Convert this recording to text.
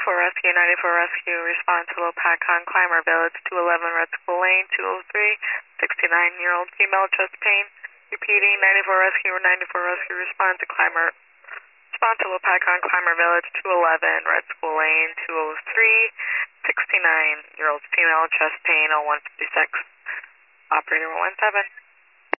Rescue, 94 Rescue, respond to low Pacon Climber Village, 211 Red School Lane, 203, 69-year-old female, chest pain. Repeating, 94 Rescue, 94 Rescue, respond to low Pacon Climber Village, 211 Red School Lane, 203, 69-year-old female, chest pain, 0156. Operator 117.